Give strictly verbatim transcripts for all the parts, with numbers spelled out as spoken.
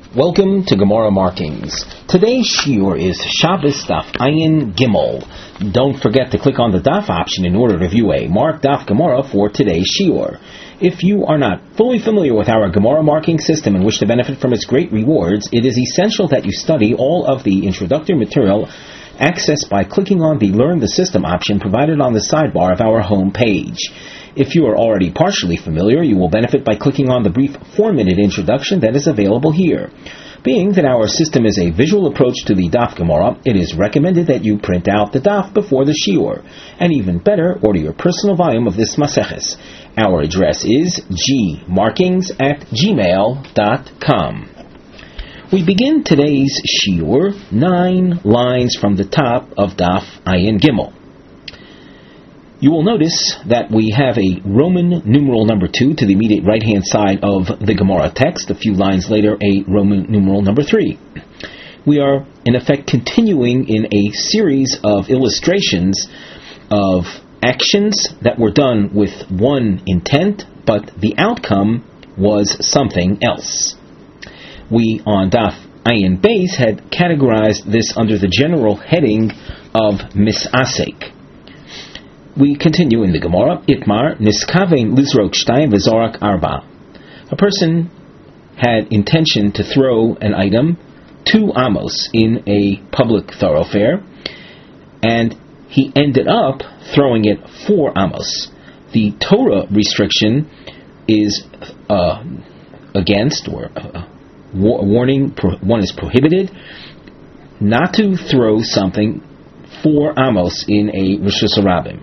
Welcome to Gemara Markings. Today's shiur is Shabbos Daf Ayin Gimel. Don't forget to click on the Daf option in order to view a marked Daf Gemara for today's shiur. If you are not fully familiar with our Gemara marking system and wish to benefit from its great rewards, it is essential that you study all of the introductory material accessed by clicking on the Learn the System option provided on the sidebar of our home page. If you are already partially familiar, you will benefit by clicking on the brief four-minute introduction that is available here. Being that our system is a visual approach to the Daf Gemara, it is recommended that you print out the Daf before the shiur, and even better, order your personal volume of this Maseches. Our address is g markings at gmail dot com. We begin today's shiur nine lines from the top of Daf Ayin Gimel. You will notice that we have a Roman numeral number two to the immediate right-hand side of the Gemara text. A few lines later, a Roman numeral number three. We are, in effect, continuing in a series of illustrations of actions that were done with one intent, but the outcome was something else. We, on Daf Ayin Beis, had categorized this under the general heading of misasek. We continue in the Gemara. Itmar niskavein lizrok shtayim v'zorak arba. A person had intention to throw an item two amos in a public thoroughfare, and he ended up throwing it four amos. The Torah restriction is uh, against, or uh, warning, one is prohibited not to throw something four amos in a Rishus Harabim.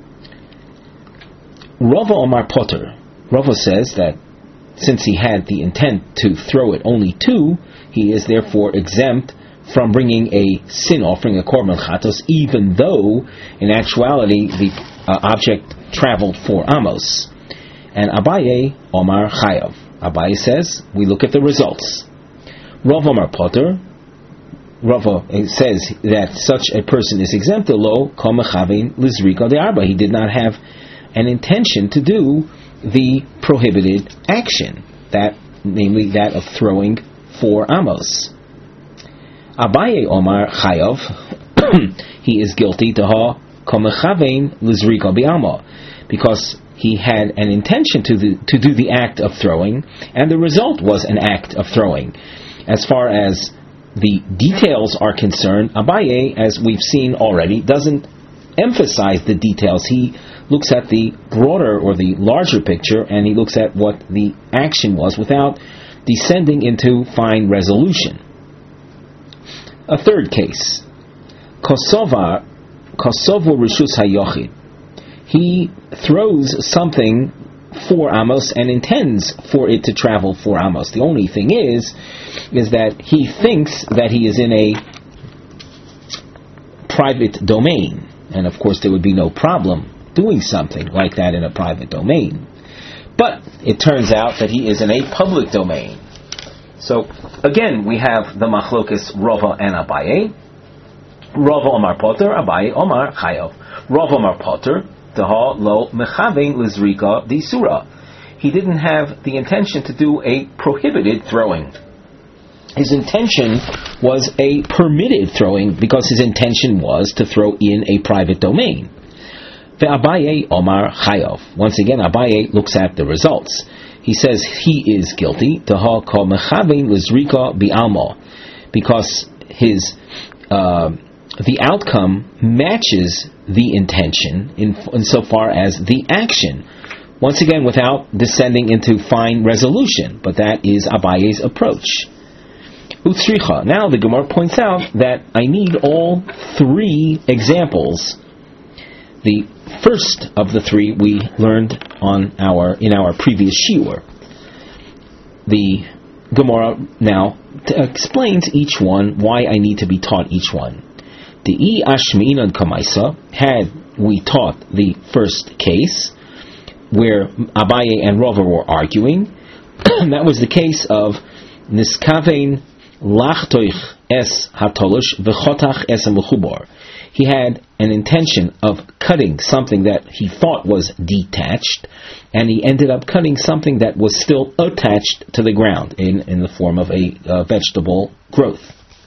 Rava Omar Potter, Rava says that since he had the intent to throw it only two, he is therefore exempt from bringing a sin offering, a korban chatos, even though in actuality the uh, object traveled four amos. And Abaye Omar Chayav. Abaye says, we look at the results. Rava Omar Potter, Rava says that such a person is exempt, lo kol mechavein lizrika de'arba. He did not have an intention to do the prohibited action, that namely that of throwing four amos. Abaye Omar Chayav, he is guilty to ha komechavein lizrika bi'alma, because he had an intention to the, to do the act of throwing, and the result was an act of throwing. As far as the details are concerned, Abaye, as we've seen already, doesn't emphasize the details. He looks at the broader or the larger picture, and he looks at what the action was without descending into fine resolution. A third case, Kosovar, Kosovo Rishus HaYochid. He throws something four amos and intends for it to travel four amos. The only thing is, is that he thinks that he is in a private domain. And of course there would be no problem doing something like that in a private domain. But it turns out that he is in a public domain. So again we have the machlokas Rava and Abaye. Rava Omar Potter, Abaye Omar Chayav. Rava Omar Potter, Taha lo mechavein lizrika di surah. He didn't have the intention to do a prohibited throwing. His intention was a permitted throwing, because his intention was to throw in a private domain. Abaye Omar Chayav. Once again, Abaye looks at the results. He says he is guilty, Taha kol mechavein lizrika bi'alma, because his uh, the outcome matches the intention in insofar as the action. Once again, without descending into fine resolution, but that is Abaye's approach. Utsricha. Now the Gemara points out that I need all three examples. The first of the three we learned on our in our previous shiur. The Gemara now t- explains each one, why I need to be taught each one. The I Ashmi'inan Kamaisa, had we taught the first case where Abaye and Rava were arguing, that was the case of Niskavein Lachtoich es hatolush v'chotach es hamechubor. He had an intention of cutting something that he thought was detached, and he ended up cutting something that was still attached to the ground in, in the form of a uh, vegetable growth.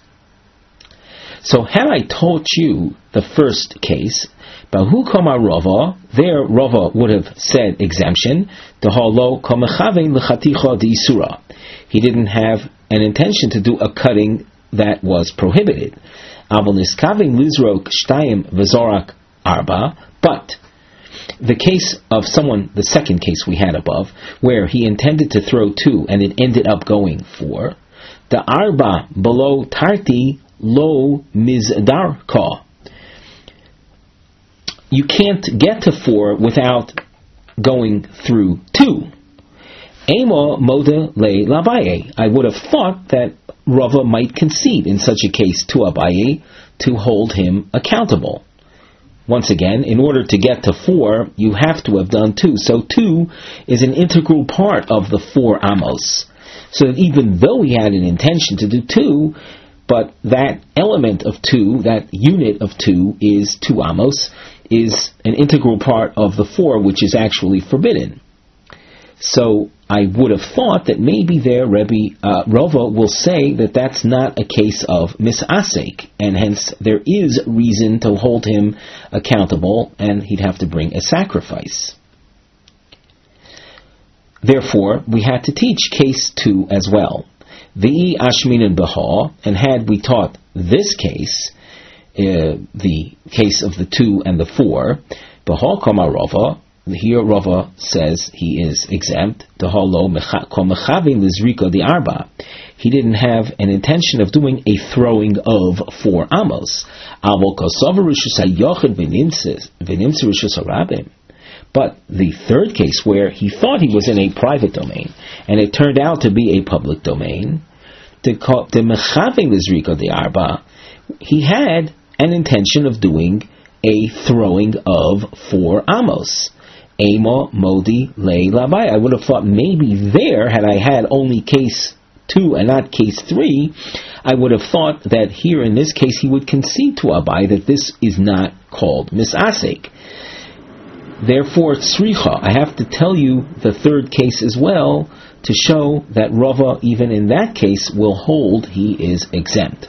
So had I taught you the first case, Bahu Kama Rava, there Rava would have said exemption, Dehalo Kamechavein L'chaticha D'Isura. He didn't have an intention to do a cutting that was prohibited. Aval Niskavein Lizrok Shtayim V'Zorak Arba, but the case of someone, the second case we had above, where he intended to throw two and it ended up going four, the Arba below Tarti Lo Mizdarka. You can't get to four without going through two. Ema moda le labaye. I would have thought that Rava might concede in such a case to Abaye to hold him accountable. Once again, in order to get to four, you have to have done two. So two is an integral part of the four amos. So that even though he had an intention to do two, but that element of two, that unit of two, is two amos, is an integral part of the four, which is actually forbidden. So I would have thought that maybe there Rebbe uh, Rava will say that that's not a case of misasek, and hence there is reason to hold him accountable, and he'd have to bring a sacrifice. Therefore, we had to teach case two as well. V'i ashminin b'ha, and had we taught this case, uh, the case of the two and the four, b'ha kama Rava, here Rava says he is exempt. Dehalo kol mechavin lizrika the arba. He didn't have an intention of doing a throwing of four amos. Avol kosav rishus hayochid v'nimtze rishus harabim. But the third case, where he thought he was in a private domain, and it turned out to be a public domain, the mechavin lizrika the arba, he had an intention of doing a throwing of four amos. Ema modi lei labai. I would have thought maybe there, had I had only case two and not case three, I would have thought that here in this case he would concede to Abai that this is not called misasek. Therefore, tzricha, I have to tell you the third case as well to show that Rava, even in that case, will hold he is exempt.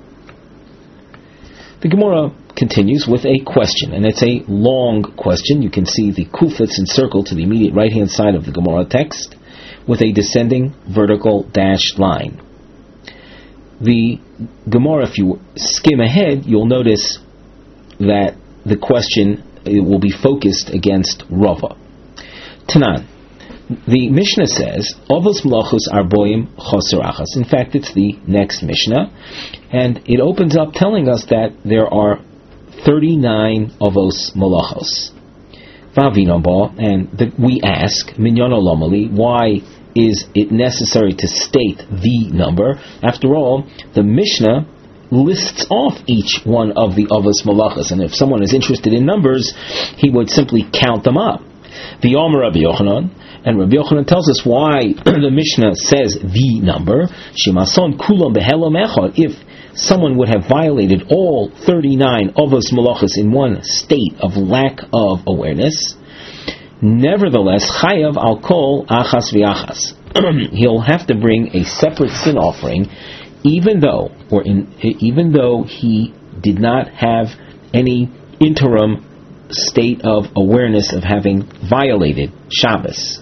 The Gemara continues with a question, and it's a long question. You can see the kufets encircled to the immediate right-hand side of the Gemara text with a descending vertical dashed line. The Gemara, if you skim ahead, you'll notice that the question it will be focused against Rava. Tanan. The Mishnah says, Ovos Melachos Arboim Choser Achas. In fact, it's the next Mishnah, and it opens up telling us that there are thirty-nine Ovos Melachos. Vavinamba, and the, we ask, Minyan Olomali, why is it necessary to state the number? After all, the Mishnah lists off each one of the Ovos Melachos, and if someone is interested in numbers, he would simply count them up. The Omer Rabbi Yochanan, and Rabbi Yochanan tells us why the Mishnah says the number. Shimason kulam behelom echad. If someone would have violated all thirty-nine Ovos Melachos in one state of lack of awareness, nevertheless, chayav al kol achas v'achas. He'll have to bring a separate sin offering, even though, or in, even though he did not have any interim state of awareness of having violated Shabbos.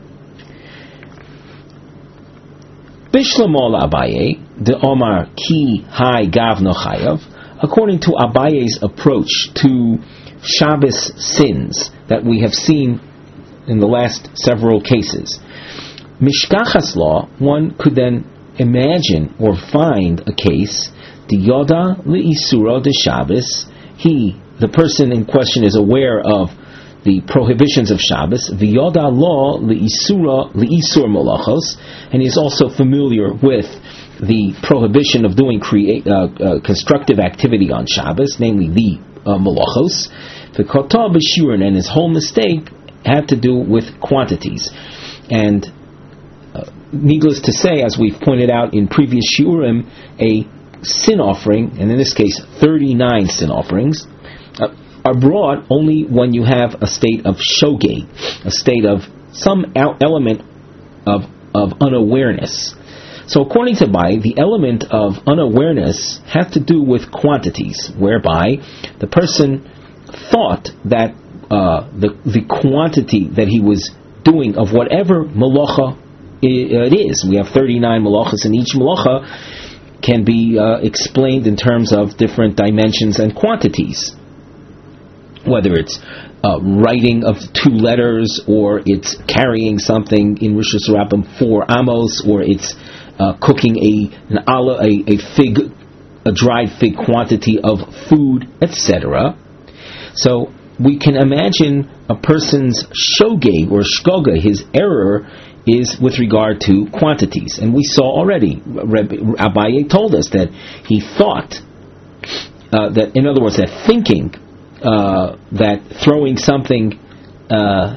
Bishlamol Abaye, the Omar ki hai gav no chayav, according to Abaye's approach to Shabbos sins that we have seen in the last several cases, Mishkachas law, one could then imagine or find a case, the Yoda li'isura de Shabbos, he, the person in question, is aware of the prohibitions of Shabbos, v'yoda lo li'isura li'isur molachos, and he is also familiar with the prohibition of doing create, uh, uh, constructive activity on Shabbos, namely the uh, molachos. The kota b'shurin, and his whole mistake had to do with quantities. And uh, needless to say, as we've pointed out in previous shiurim, a sin offering, and in this case thirty-nine sin offerings, uh, are brought only when you have a state of shogeg, a state of some element of, of unawareness. So according to Bai, the element of unawareness has to do with quantities, whereby the person thought that uh, the, the quantity that he was doing of whatever malacha it is. We have thirty-nine malachas, and each malacha can be uh, explained in terms of different dimensions and quantities. Whether it's uh, writing of two letters, or it's carrying something in Rishus Rabbim four amos, or it's uh, cooking a an ala, a, a fig, a dried fig quantity of food, et cetera. So we can imagine a person's shogeg or shkoga, his error, is with regard to quantities. And we saw already, Rabbi Abaye told us that he thought, uh, that in other words, that thinking uh, that throwing something uh,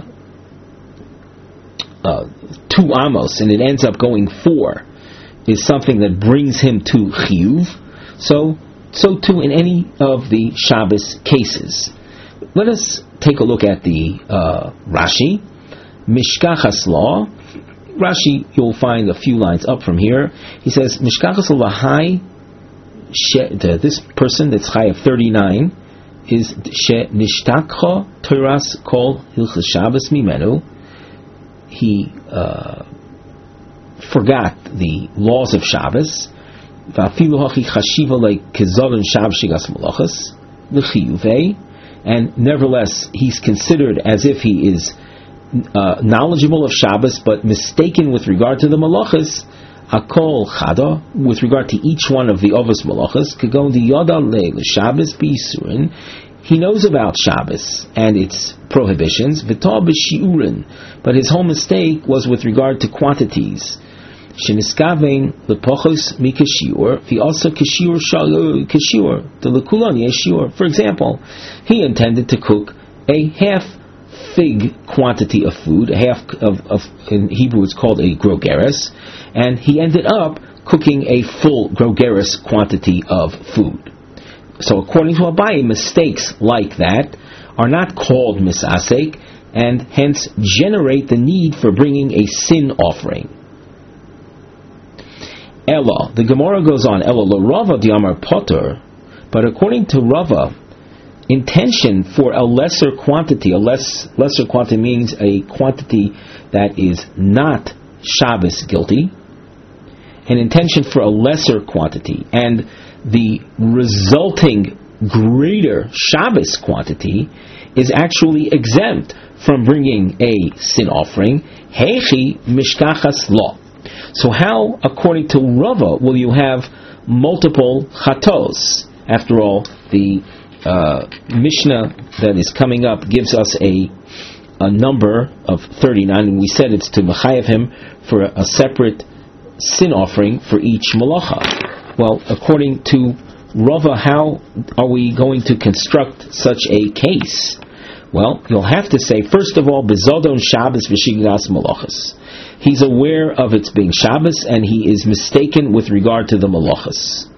uh, two amos and it ends up going four is something that brings him to chiyuv. So, so too in any of the Shabbos cases. Let us take a look at the uh, Rashi. Mishkachas law. Rashi, you'll find a few lines up from here. He says, Mishkachas lahai, this person that's chai of thirty-nine, is she nishtakha teras kol hilchas Shabbos mimenu. He uh, forgot the laws of Shabbos. Va'afilu hachi chashiva like kezolin Shabbos shigas malachas l'chiyuvei, and nevertheless he's considered as if he is Uh, knowledgeable of Shabbos, but mistaken with regard to the malachas. Hakol chada, with regard to each one of the ovos malachas, kagon di yoda le Shabbos b'yisurin. He knows about Shabbos and its prohibitions. V'tah b'shiurin, but his whole mistake was with regard to quantities. Sheniskavein lepochos mikashiur, he also kashiur kashiur the lekulon yeshiur. For example, he intended to cook a half fig quantity of food, half of, of in Hebrew it's called a grogeres, and he ended up cooking a full grogeres quantity of food. So according to Abaye, mistakes like that are not called misasek, and hence generate the need for bringing a sin offering. Ella, the Gemara goes on, Ella lo Rava diamar potter, but according to Rava, intention for a lesser quantity, a less lesser quantity means a quantity that is not Shabbos guilty, an intention for a lesser quantity, and the resulting greater Shabbos quantity is actually exempt from bringing a sin offering. Heichi mishkachas lo. So how, according to Rava, will you have multiple chatos? After all, the Uh, Mishnah that is coming up gives us a a number of thirty-nine, and we said it's to mechayev him for a, a separate sin offering for each malacha. Well, according to Rava, how are we going to construct such a case? Well, you'll have to say, first of all, bezodon Shabbos v'shigas malachas. He's aware of its being Shabbos, and he is mistaken with regard to the malachas.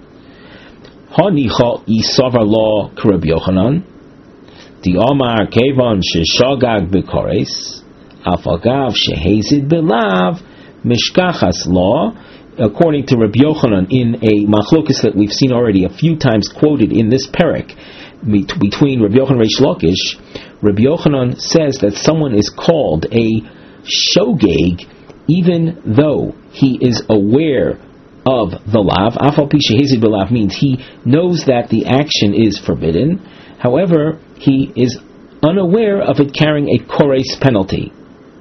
Hanicha isavar law Rabbi Yochanan, the Omar Kevon sheshagag b'kores, afagav shehezid belav mishkachas law. According to Rabbi Yochanan, in a machlokus that we've seen already a few times quoted in this parak between Rabbi Yochanan and Reish Lakish, Rabbi Yochanan says that someone is called a shogeg even though he is aware of the lav. Afal pi shehezid belav means he knows that the action is forbidden. However, he is unaware of it carrying a kores penalty.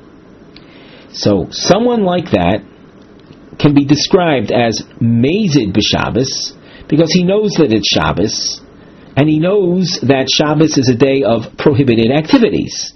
So, someone like that can be described as mezid b'Shabbos because he knows that it's Shabbos, and he knows that Shabbos is a day of prohibited activities.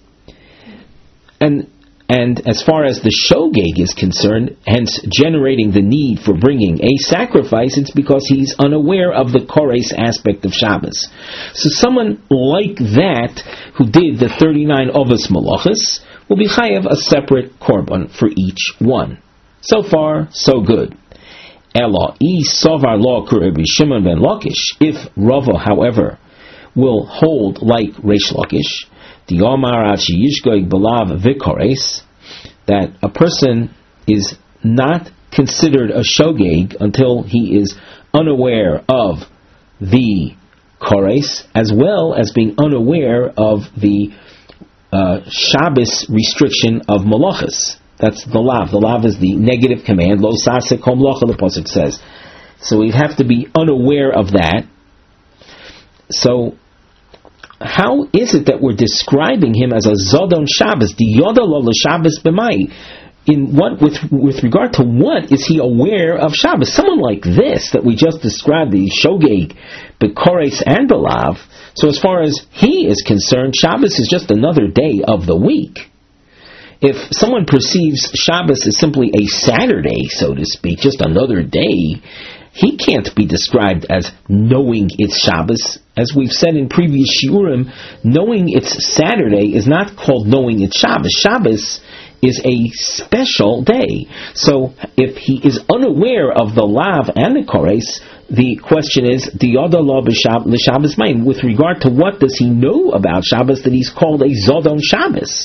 And And as far as the shogeg is concerned, hence generating the need for bringing a sacrifice, it's because he's unaware of the kores aspect of Shabbos. So someone like that, who did the thirty-nine ovos malachas, will be chayav a separate korban for each one. So far, so good. Ella, I Sovar Lo Rabbi Shimon ben Lakish. If Rava, however, will hold like Reish Lakish, the Omar Achi Yishgoig Belav Vikores, that a person is not considered a shogeg until he is unaware of the kores, as well as being unaware of the uh, Shabbos restriction of malachas. That's the lav. The lav is the negative command. Lo sasek hom locha, the pasuk says. So we'd have to be unaware of that. So how is it that we're describing him as a Zodon Shabbos? The Yoda lo Shabbos b'mai. In what, with with regard to what is he aware of Shabbos? Someone like this that we just described, the Shogeg, Bekores and Belav. So as far as he is concerned, Shabbos is just another day of the week. If someone perceives Shabbos as simply a Saturday, so to speak, just another day, he can't be described as knowing it's Shabbos. As we've said in previous shiurim, knowing it's Saturday is not called knowing it's Shabbos. Shabbos is a special day. So if he is unaware of the lav and the kores, the question is, the yoda lo l'Shabbos maim. With regard to what does he know about Shabbos that he's called a Zodon Shabbos?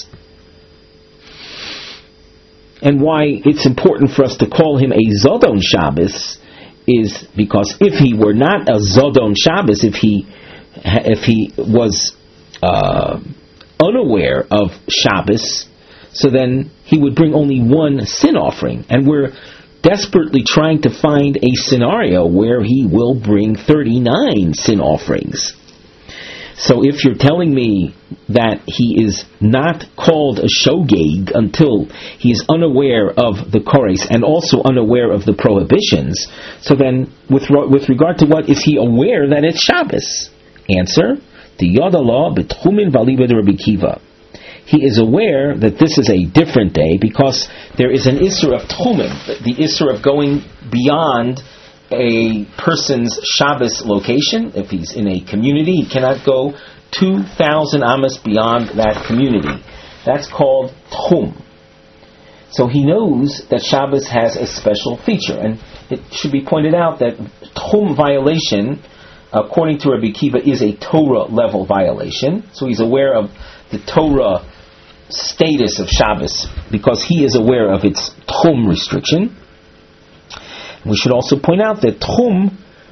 And why it's important for us to call him a Zodon Shabbos is because if he were not a Zodon Shabbos, if he if he was uh, unaware of Shabbos, so then he would bring only one sin offering. And we're desperately trying to find a scenario where he will bring thirty-nine sin offerings. So if you're telling me that he is not called a shogeg until he is unaware of the kores and also unaware of the prohibitions, so then with with regard to what is he aware that it's Shabbos? Answer: the Yodala b'tchumin v'alibad Rabbi Kiva. He is aware that this is a different day because there is an Isser of Tchumim, the Isser of going beyond a person's Shabbos location. If he's in a community, he cannot go two thousand amas beyond that community. That's called Tchum. So he knows that Shabbos has a special feature, and it should be pointed out that Tchum violation, according to Rabbi Kiva, is a Torah level violation. So he's aware of the Torah status of Shabbos because he is aware of its Tchum restriction. We should also point out that Tchum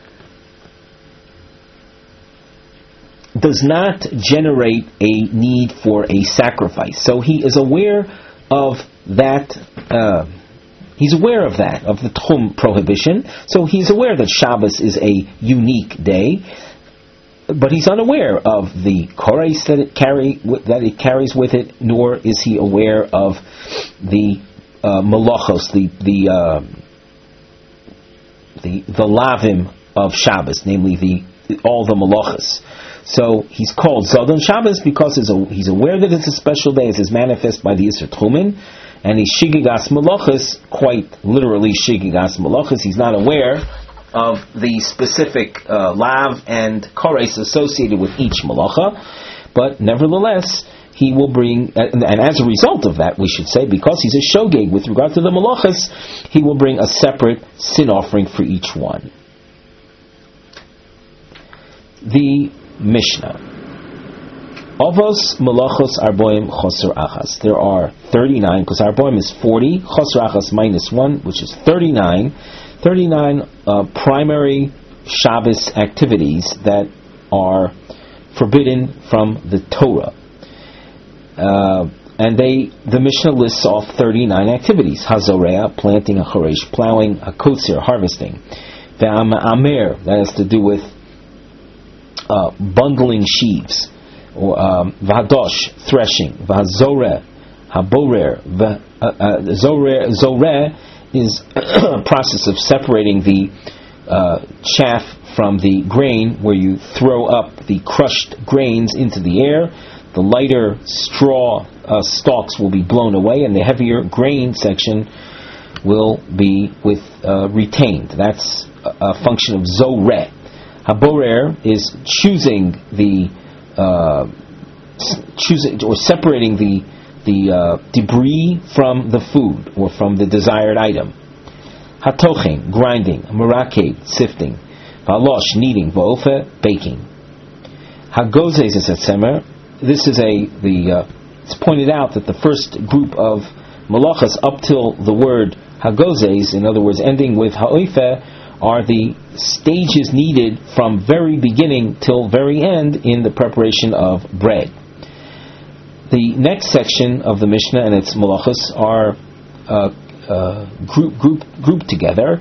does not generate a need for a sacrifice. So he is aware of that, uh, he's aware of that, of the Tchum prohibition. So he's aware that Shabbos is a unique day, but he's unaware of the kores that it, carry, that it carries with it, nor is he aware of the uh, malachos, the... the uh, The, the lavim of Shabbos, namely the all the malachas. So he's called Zodon Shabbos because he's aware that it's a special day, as is manifest by the Isser Tchumin, and he's shigigas malachas, quite literally shigigas malachas. He's not aware of the specific uh, lav and kores associated with each malacha, but nevertheless he will bring, and, and as a result of that, we should say, because he's a shogeg with regard to the malachas, he will bring a separate sin offering for each one. The Mishnah. Avos malachos arboim chosar achas. There are thirty-nine, because arboim is forty, chosar achas minus one, which is thirty-nine. thirty-nine uh, primary Shabbos activities that are forbidden from the Torah. Uh, and they, the Mishnah lists off thirty-nine activities: hazorea, planting; hachoresh, plowing; hakotzer, harvesting; ve'amer, that has to do with uh, bundling sheaves; or um, v'hadosh, threshing; v'hazoreh, haborer; v'zoreh, zoreh is a process of separating the uh, chaff from the grain, where you throw up the crushed grains into the air. The lighter straw uh, stalks will be blown away, and the heavier grain section will be with uh, retained. That's a, a function of zoreh. Haborer is choosing the uh, choosing or separating the the uh, debris from the food or from the desired item. Hatochin, grinding. Meraked, sifting. Valosh, kneading. Va'ofe, baking. Hagozes is etzemer. This is a the. Uh, it's pointed out that the first group of malachas up till the word hagozes, in other words, ending with ha'oife, are the stages needed from very beginning till very end in the preparation of bread. The next section of the Mishnah and its malachas are uh, uh, group, group, grouped together.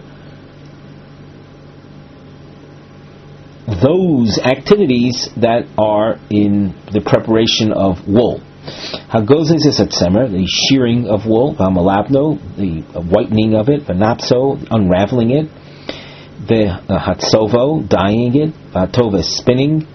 Those activities that are in the preparation of wool. Hagozes is etzemer, the shearing of wool. V'amalabno, the whitening of it. V'napso, unraveling it. V'hatsovo, dyeing it. V'hatove, spinning.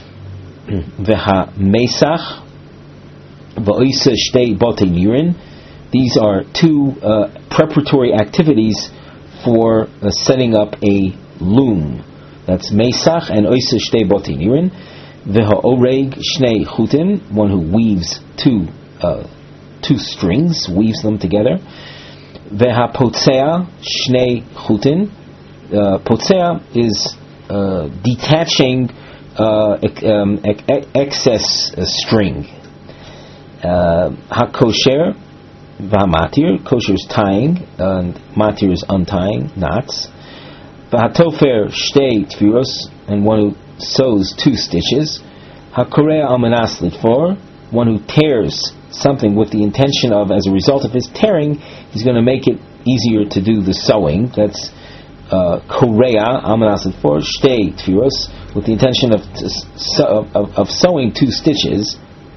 V'hamesach, v'oisa shtei bote nirin. These are two uh, preparatory activities for uh, setting up a loom. That's mesach and oisa shtei bote nirin. V'ha'oreg shnei chutim, one who weaves two uh, two strings, weaves them together. V'ha'potzea shnei chutim. Uh, potzea is uh, detaching uh, um, excess uh, string. Uh, Ha'kosher v'ha'matir, kosher is tying, and matir is untying, knots. V'ha'tofer shtei tfiros, and one who sews two stitches. Hakorea almanas litfor, one who tears something with the intention of, as a result of his tearing, he's going to make it easier to do the sewing. That's uh, korea almanas litfor shtei tfiros, with the intention of, of of sewing two stitches.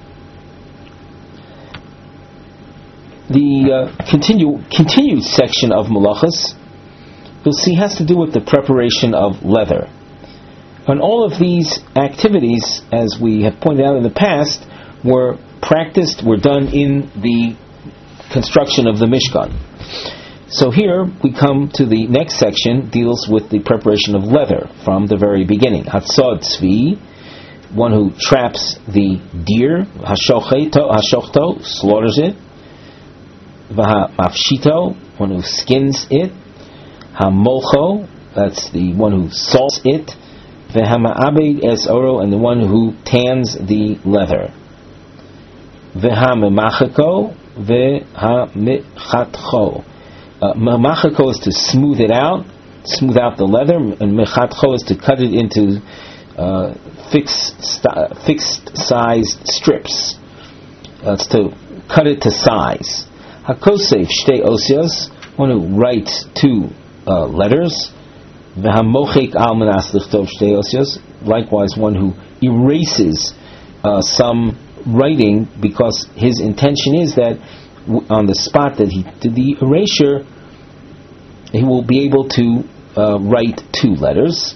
The uh, continue, continued section of malachas, you'll see, has to do with the preparation of leather. And all of these activities, as we have pointed out in the past, were practiced, were done in the construction of the Mishkan. So here we come to the next section, deals with the preparation of leather from the very beginning. Hatzod tzvi, one who traps the deer. Hashochto, slaughters it. V'hamafshito, one who skins it. Hamolcho, that's the one who salts it. V'hama'abed es oro, and the one who tans the leather. V'hamemachako, v'hamichatcho. Memachako is to smooth it out, smooth out the leather, and mechatcho is to cut it into uh, fixed, st- fixed sized strips. That's uh, to cut it to size. Hakosef shtei osios, one who writes two uh, letters. V'hamochek almanas lichtov shtei osios, likewise one who erases uh, some writing, because his intention is that w- on the spot that he did the erasure, he will be able to uh, write two letters.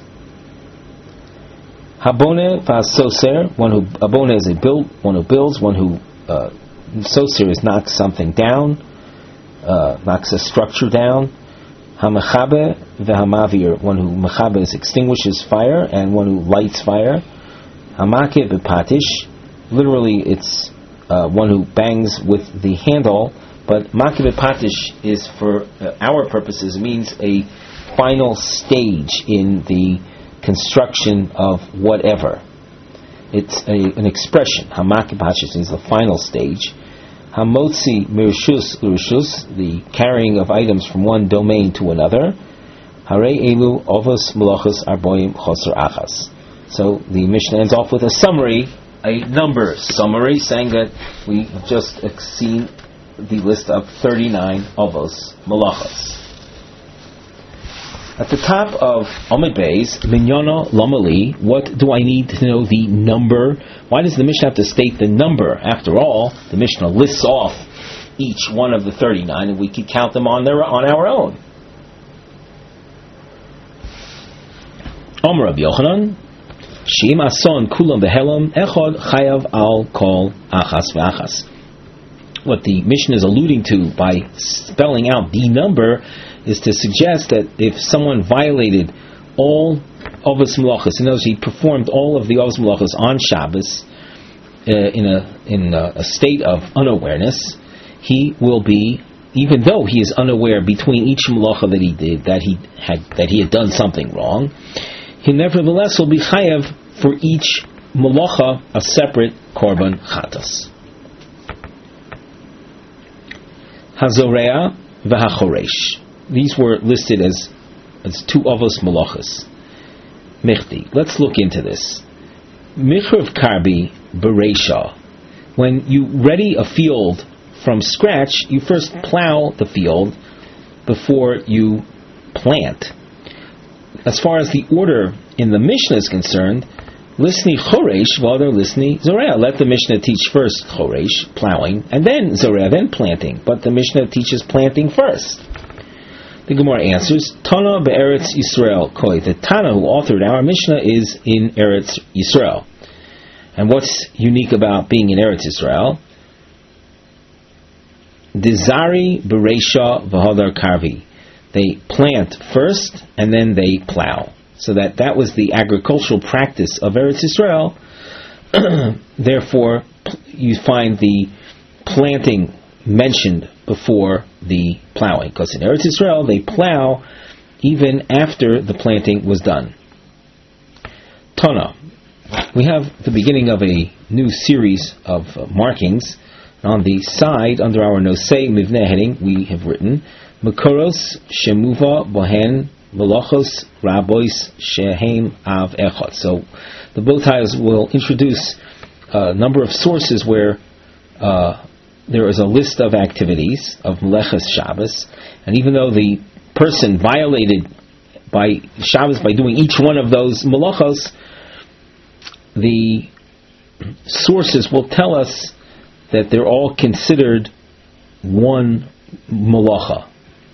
Habone v'asoser, one who abone is a build, one who builds, one who uh, soser is knocks something down, uh, knocks a structure down. Hamechabe v'hamavir, one who mechabe is extinguishes fire, and one who lights fire. Hamake b'patish, literally it's uh, one who bangs with the handle, but make b'patish is, for uh, our purposes, means a final stage in the construction of whatever. It's a, an expression. Hamak b'patish is the final stage. Hamotzi mirshus urshus, the carrying of items from one domain to another. Hare elu ovos melachos arboim choser achas. So the Mishnah ends off with a summary, a number summary, saying that we have just seen the list of thirty-nine ovos melachos. At the top of Amud Beis, Minyono Lomali, what do I need to know the number? Why does the Mishnah have to state the number? After all, the Mishnah lists off each one of the thirty-nine, and we could count them on their on our own. Omer Rabbi Yochanan, Sheim ason kulam behelam echad chayav al kol achas ve'achas. What the Mishnah is alluding to by spelling out the number is to suggest that if someone violated all Ovos Melachos, in other words, he performed all of the Ovos Melachos on Shabbos uh, in a in a, a state of unawareness, he will be even though he is unaware between each malacha that he did that he had that he had done something wrong, he nevertheless will be chayav for each malacha a separate korban chatas. Hazorea v'hachoresh. These were listed as as two avos malachas. Michti. Let's look into this. Michrav karbi bereisha. When you ready a field from scratch, you first plow the field before you plant. As far as the order in the Mishnah is concerned, Lisni choresh, while they're lisni zorea. Let the Mishnah teach first choresh, plowing, and then zorea, then planting. But the Mishnah teaches planting first. The Gemara answers, Tana be'eretz Yisrael koi. The Tana who authored our Mishnah is in Eretz Yisrael. And what's unique about being in Eretz Yisrael? Dizari bereisha v'hodar karvi. They plant first and then they plow. So that that was the agricultural practice of Eretz Yisrael. Therefore, you find the planting mentioned before the plowing, because in Eretz Yisrael they plow even after the planting was done. Tana. We have the beginning of a new series of uh, markings. On the side, under our Nosei Mivneh heading, we have written Makoros Shemuva Bohen Melachos Rabois Shehem Av Echad. So the bow ties will introduce a number of sources where uh, there is a list of activities of Melechas Shabbos, and even though the person violated by Shabbos by doing each one of those Melachos, the sources will tell us that they're all considered one Melacha.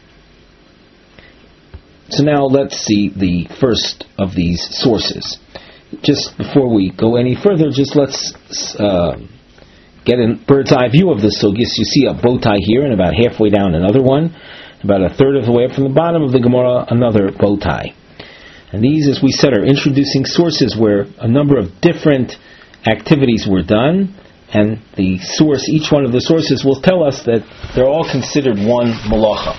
So now let's see the first of these sources. Just before we go any further, just let's uh, get a bird's eye view of this sugis. You see a bow tie here, and about halfway down another one, about a third of the way up from the bottom of the Gemara, another bow tie. And these, as we said, are introducing sources where a number of different activities were done, and the source, each one of the sources will tell us that they're all considered one malacha.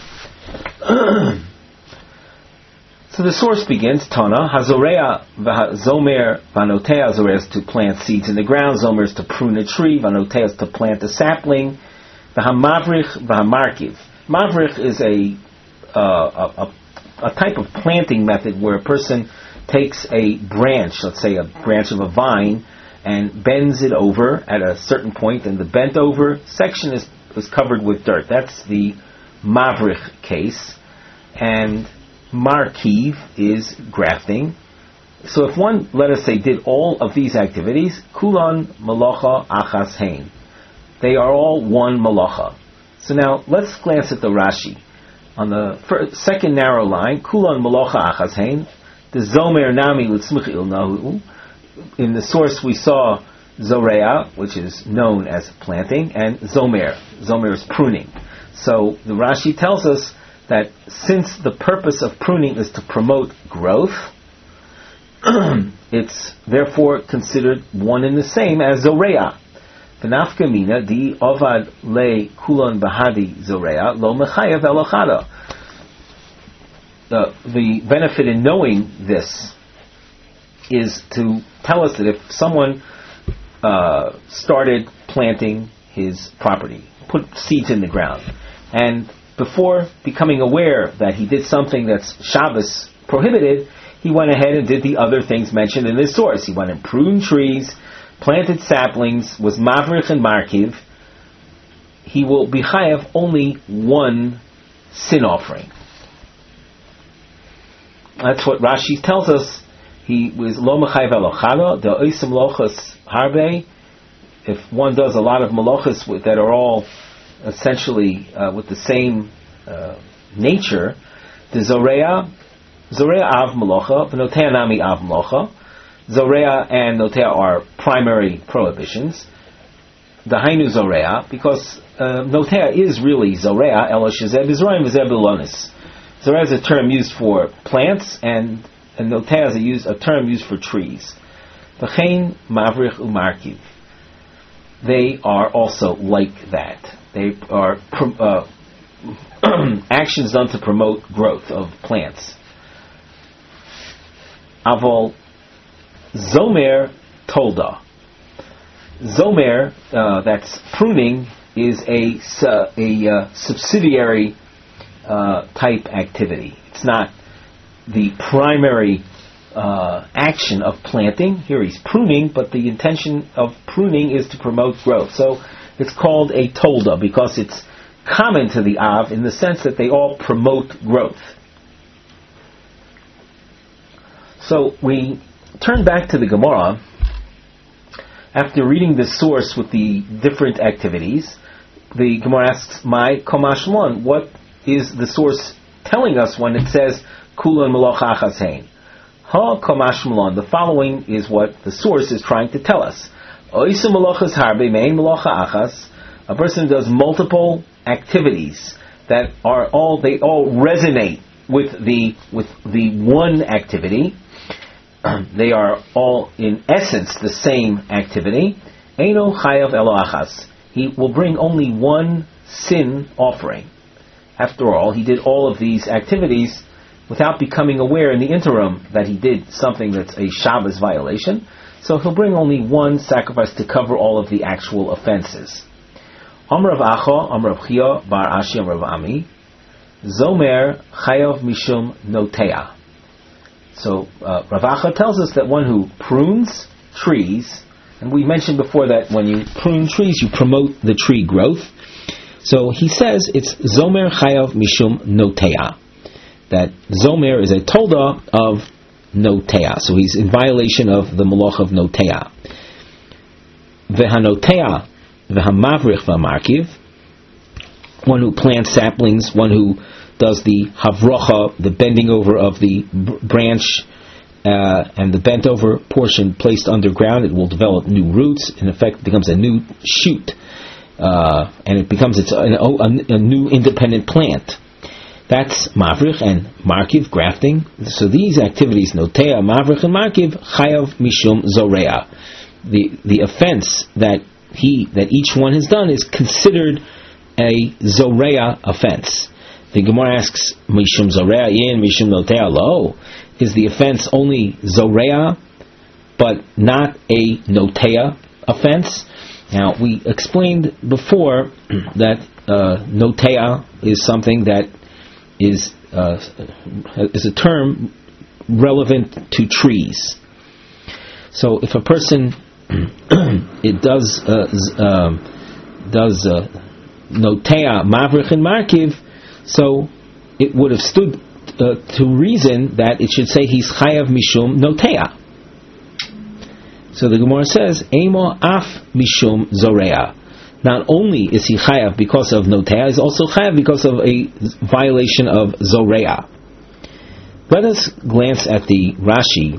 So the source begins, Tana, Hazorea Zomer Vanotea. Zorea is to plant seeds in the ground, Zomer is to prune a tree, Vanotea is to plant a sapling, V'hamavrich V'hamarkiv. Mavrich is a, uh, a, a type of planting method where a person takes a branch, let's say a branch of a vine, and bends it over at a certain point, and the bent over section is, is covered with dirt. That's the Mavrich case. And Markiv is grafting. So if one, let us say, did all of these activities, Kulan Malacha Achas Hein, they are all one Malacha. So now let's glance at the Rashi. On the first, second narrow line, Kulan Malacha Achas Hein, the Zomer Nami L'tzmich Il Nahu. In the source we saw Zorea, which is known as planting, and Zomer. Zomer is pruning. So the Rashi tells us that since the purpose of pruning is to promote growth, it's therefore considered one and the same as Zorea. V'nafka mina di ovad le kulon bahadi Zorea lo mechayev elochada. The benefit in knowing this is to tell us that if someone uh, started planting his property, put seeds in the ground, and before becoming aware that he did something that's Shabbos prohibited, he went ahead and did the other things mentioned in this source. He went and pruned trees, planted saplings, was Mavrich and Markiv. He will be chayav only one sin offering. That's what Rashi tells us. He was lo mechayev elochado, the oisim lochas harbe. If one does a lot of malachas that are all essentially uh, with the same uh, nature, the Zorea, Zorea av malacha, the Notea nami av malacha. Zorea and Notea are primary prohibitions. The Hainu Zorea, because uh, Notea is really Zorea, ela shezeh b'zroim v'zeh b'lonis. Zorea is a term used for plants, and, and Notea is a, use, a term used for trees. V'chein mavrich u'markiv. They are also like that. They are uh, actions done to promote growth of plants. Avol Zomer Tolda. Zomer, uh, that's pruning, is a, uh, a uh, subsidiary uh, type activity. It's not the primary uh, action of planting. Here he's pruning, but the intention of pruning is to promote growth. So it's called a Tolda because it's common to the Av in the sense that they all promote growth. So we turn back to the Gemara. After reading the source with the different activities, the Gemara asks, "My Komashmon, what is the source telling us when it says Kulan Melocha Achas Hein?" Ha Komashmon. The following is what the source is trying to tell us. Oisu Melochas Harbe Mein Melocha Achas. A person does multiple activities that are all they all resonate with the with the one activity. They are all in essence the same activity. Eino chayav elo achas. He will bring only one sin offering. After all, he did all of these activities without becoming aware in the interim that he did something that's a Shabbos violation. So he'll bring only one sacrifice to cover all of the actual offenses. Amr of Acho, Amr of Chia, Bar Ashi, Amr of Ami, Zomer chayav mishum notea. So uh, Rav Acha tells us that one who prunes trees, and we mentioned before that when you prune trees, you promote the tree growth. So he says it's Zomer Chayav Mishum Notea. That Zomer is a tolda of Notea. So he's in violation of the Malach of Notea. Vehanotea, Vehamavrich Vamarkiv. One who plants saplings, one who does the havrocha, the bending over of the b- branch, uh, and the bent over portion placed underground. It will develop new roots. In effect, it becomes a new shoot, uh, and it becomes its a, a, a new independent plant. That's mavrich and markiv, grafting. So these activities, notea, mavrich, and markiv, chayav mishum zorea. The the offense that he that each one has done is considered a zorea offense. The Gemara asks, Mishum Zorea in, Mishum Notea lo? Is the offense only Zorea, but not a Notea offense? Now, we explained before that uh, Notea is something that is uh, is a term relevant to trees. So, if a person it does uh, uh, does uh, Notea, Mavrich, and Markiv, so it would have stood uh, to reason that it should say he's chayav mishum notea. So the Gemara says, Emo af mishum zorea. Not only is he chayav because of notea, he's also chayav because of a violation of zorea. Let us glance at the Rashi.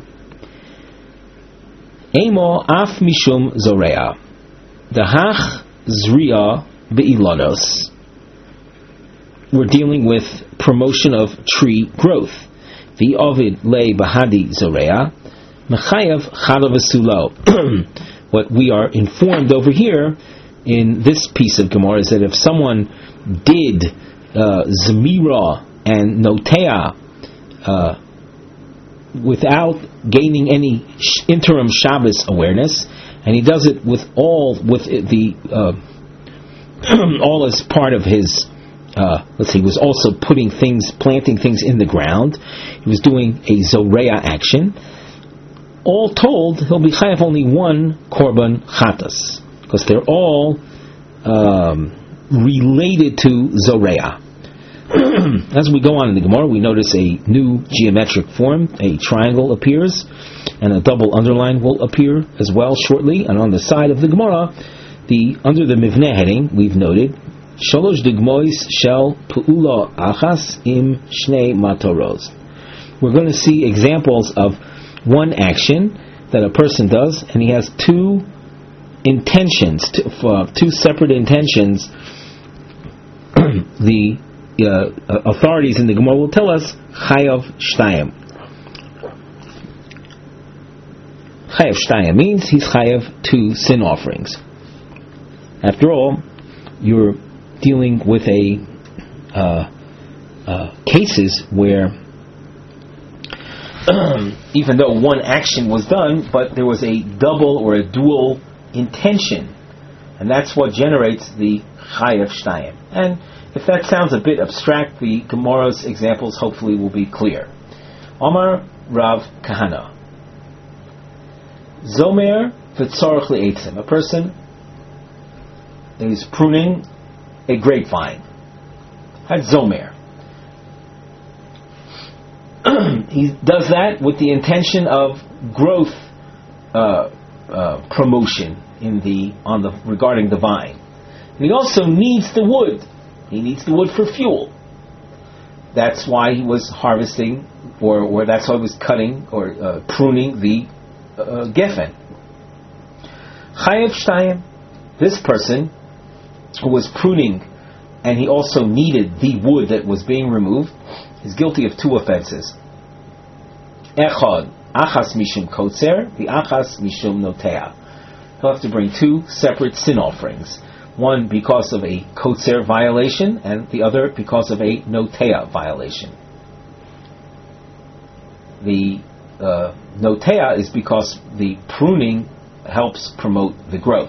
Emo af mishum zorea. Dahach zriya be'ilonos. We're dealing with promotion of tree growth. The Ovid lay bahadi zorea, mechayav chadav asulo. What we are informed over here in this piece of Gemara is that if someone did uh, zemira and notea uh, without gaining any sh- interim Shabbos awareness, and he does it with all with the uh, all as part of his. Uh, let's see, he was also putting things, planting things in the ground. He was doing a zorea action. All told, he'll be chayav only one korban chatas, because they're all um, related to zorea. As we go on in the Gemara, we notice a new geometric form. A triangle appears, and a double underline will appear as well shortly. And on the side of the Gemara, the under the mivneh heading, we've noted Shalosh digmois shel pu'ula achas im shnei matoros. We're going to see examples of one action that a person does, and he has two intentions, two, uh, two separate intentions. The uh, authorities in the Gemara will tell us chayav shtayim. Chayav shtayim means he's chayav two sin offerings. After all, you're dealing with a uh, uh, cases where even though one action was done, but there was a double or a dual intention, and that's what generates the Chayav Shtayim. And if that sounds a bit abstract, the Gemara's examples hopefully will be clear. Omar Rav Kahana, Zomer v'tzorach le'etzim. A person is pruning a grapevine. That's Zomer. He does that with the intention of growth uh, uh, promotion in the on the regarding the vine. And he also needs the wood. He needs the wood for fuel. That's why he was harvesting, or, or that's why he was cutting or uh, pruning the uh, gefen. Chayav Shtayim. This person who was pruning and he also needed the wood that was being removed is guilty of two offenses. Echad, achas mishum kotzer, the achas mishum notea. He'll have to bring two separate sin offerings. One because of a kotzer violation, and the other because of a notea violation. The uh, notea is because the pruning helps promote the growth.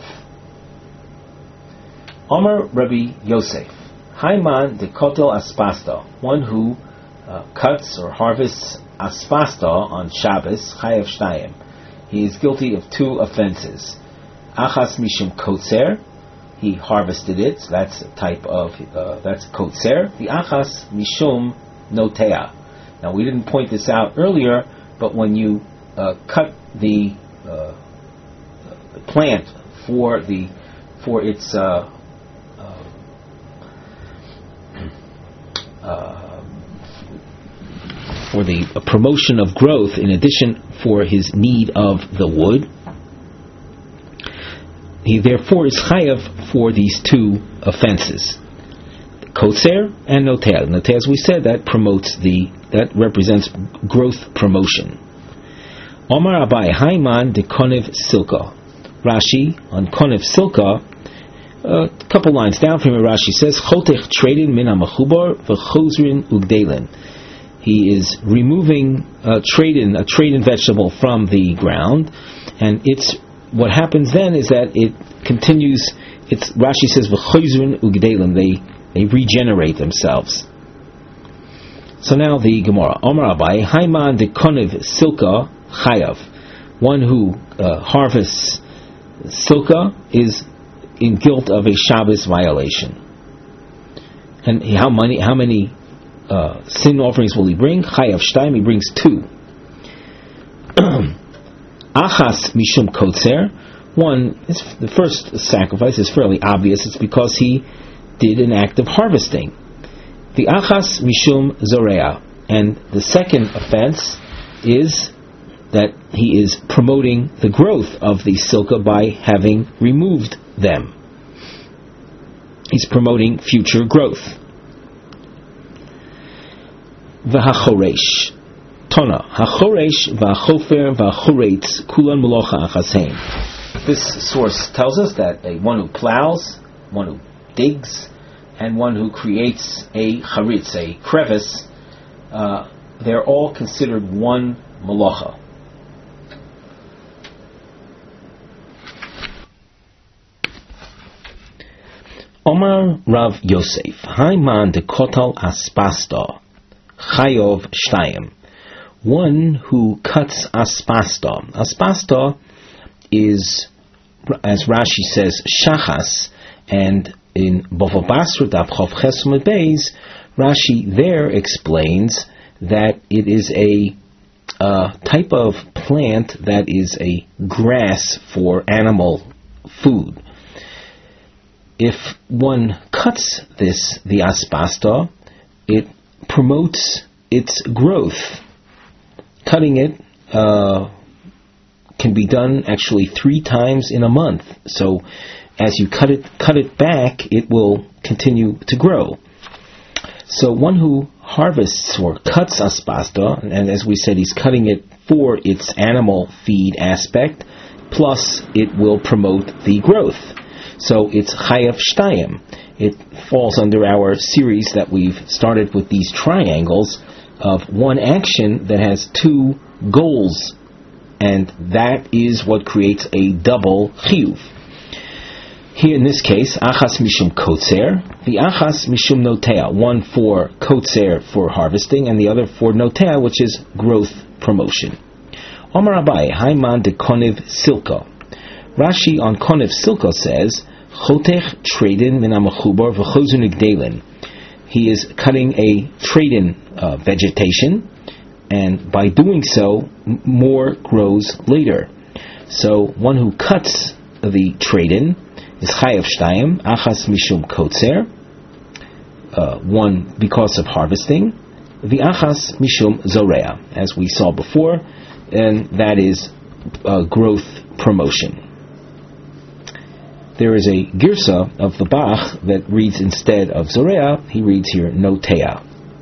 Omer Rabbi Yosef, Haiman de kotel aspasta, one who uh, cuts or harvests aspasta on Shabbos, chayav shtayim. He is guilty of two offenses. Achas mishum kotzer, he harvested it, so that's a type of, uh, that's kotzer. The achas mishum notea. Now we didn't point this out earlier, but when you uh, cut the, uh, the plant for the, for its, uh, Uh, for the uh, promotion of growth, in addition for his need of the wood, he therefore is chayav for these two offenses, kotzer and notea. Notea, as we said, that promotes the, that represents growth promotion. Omar Abai, Haiman de konev silka. Rashi on konev silka. A uh, couple lines down from here, Rashi says, Chotech traded min ha'machubar v'chozrin ugdelin. He is removing a trade-in, a trade-in vegetable from the ground, and it's what happens then is that it continues. It's Rashi says v'chozrin ugdelin. They they regenerate themselves. So now the Gemara, Omar Abai, Haiman de konev silka chayav. One who uh, harvests silka is in guilt of a Shabbos violation. And how many how many uh, sin offerings will he bring? Chayav Shtayim, he brings two. Achas mishum kotzer. One, is the first sacrifice is fairly obvious. It's because he did an act of harvesting. The achas mishum zorea. And the second offense is that he is promoting the growth of the silka by having removed them. He's promoting future growth. V'hachoresh. Tona. Hachoresh v'achofer v'achoretz kulan melocha achasheim. This source tells us that a one who plows, one who digs, and one who creates a charitz, a crevice, uh, they're all considered one melocha. Omar Rav Yosef, Haiman de kotal aspasta, chayov shtayim. One who cuts aspasta. Aspasta is, as Rashi says, shachas, and in Bava Basra Daf Chav Chesed Beis, Rashi there explains that it is a uh, type of plant that is a grass for animal food. If one cuts this, the aspasta, it promotes its growth. Cutting it uh, can be done actually three times in a month. So, as you cut it, cut it back, it will continue to grow. So, one who harvests or cuts aspasta, and as we said, he's cutting it for its animal feed aspect, plus it will promote the growth. So it's chayav shtayim. It falls under our series that we've started with these triangles of one action that has two goals, and that is what creates a double chiyuv. Here in this case, achas mishum kotzer, the achas mishum notea, one for kotzer for harvesting, and the other for notea, which is growth promotion. Omar Abai, Haiman de Konev Silko. Rashi on Konev Silko says, Chotech tradin min amachubar v'chozun igdelin. He is cutting a tradin uh, vegetation, and by doing so, m- more grows later. So one who cuts the tradin is chayav shtayim, achas mishum kotzer, uh, one because of harvesting, the achas mishum zorea, as we saw before, and that is uh, growth promotion. There is a girsa of the Bach that reads instead of zorea, he reads here notea.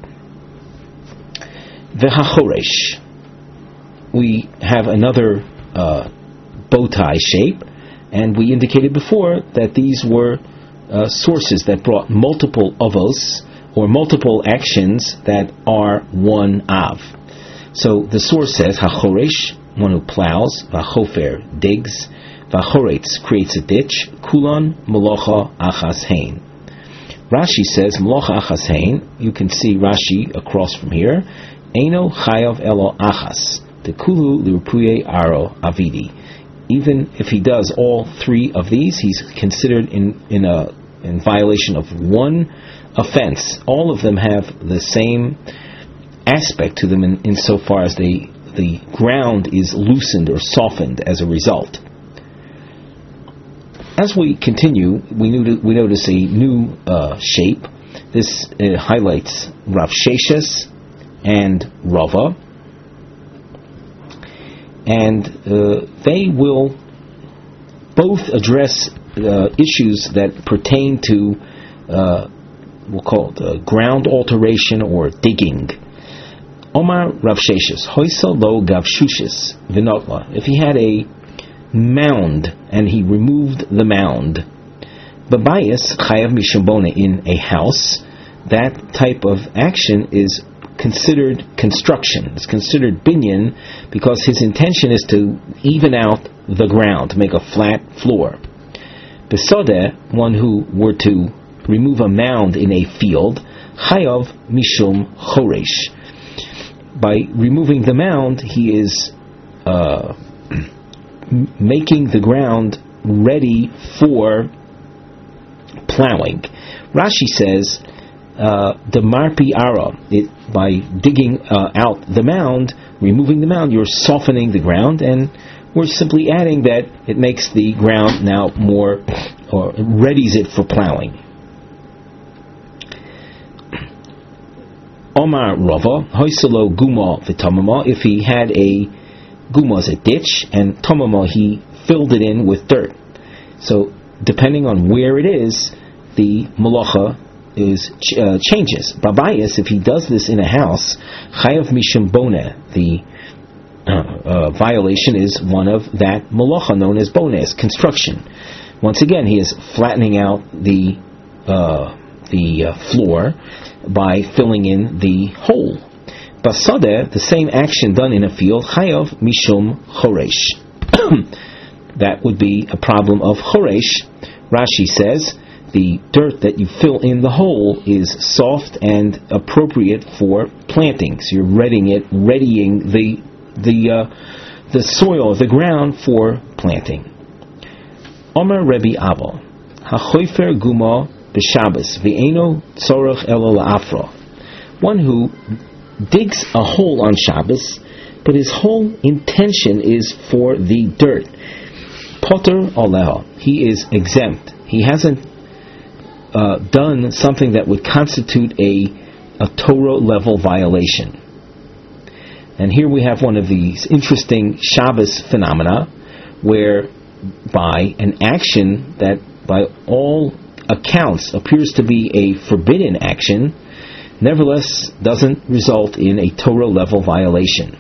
V'hachoresh. We have another uh, bow tie shape, and we indicated before that these were uh, sources that brought multiple avos, or multiple actions that are one av. So the source says, hachoresh, one who plows, vachofer, digs, vachoretz, creates a ditch, kulon, malocha, achas hein. Rashi says, malocha achas hein, you can see Rashi across from here, eino chayav elo achas, tekulu lirupuye aro avidi. Even if he does all three of these, he's considered in, in a in violation of one offense. All of them have the same aspect to them in, insofar as they, the ground is loosened or softened as a result. As we continue, we, new, we notice a new uh, shape. This uh, highlights Rav Sheshes and Rava, and uh, they will both address uh, issues that pertain to, uh, we'll call it uh, ground alteration or digging. Omar Rav Sheshes, Hoisa lo gavshushis v'notla. If he had a mound and he removed the mound, babayis chayav mishambona, in a house, that type of action is considered construction. It's considered binyan because his intention is to even out the ground, to make a flat floor. Besodeh, one who were to remove a mound in a field, chayav mishum choresh. By removing the mound, he is uh, making the ground ready for plowing. Rashi says, uh, the marpi ara, it, by digging uh, out the mound, removing the mound, you're softening the ground, and we're simply adding that it makes the ground now more, or readies it for plowing. Omar Rava, hoisalo guma v'tamama, if he had a guma as a ditch, and tamama he filled it in with dirt. So depending on where it is, the malacha is uh, changes. Babayis, if he does this in a house, chayav mishum boneh, the uh, uh, violation is one of that malacha known as boneh, construction. Once again, he is flattening out the uh, the uh, floor by filling in the hole. Basadeh, the same action done in a field, chayav mishum choresh. That would be a problem of choresh. Rashi says the dirt that you fill in the hole is soft and appropriate for planting. So you're readying it, readying the the uh, the soil, the ground for planting. Omer Rebbe Abba, hachoifer guma b'Shabbos v'eino tzorach elo la'afra. One who digs a hole on Shabbos, but his whole intention is for the dirt. Potter oleha, he is exempt. He hasn't uh, done something that would constitute a a Torah level violation. And here we have one of these interesting Shabbos phenomena, where by an action that by all accounts appears to be a forbidden action, nevertheless doesn't result in a Torah level violation.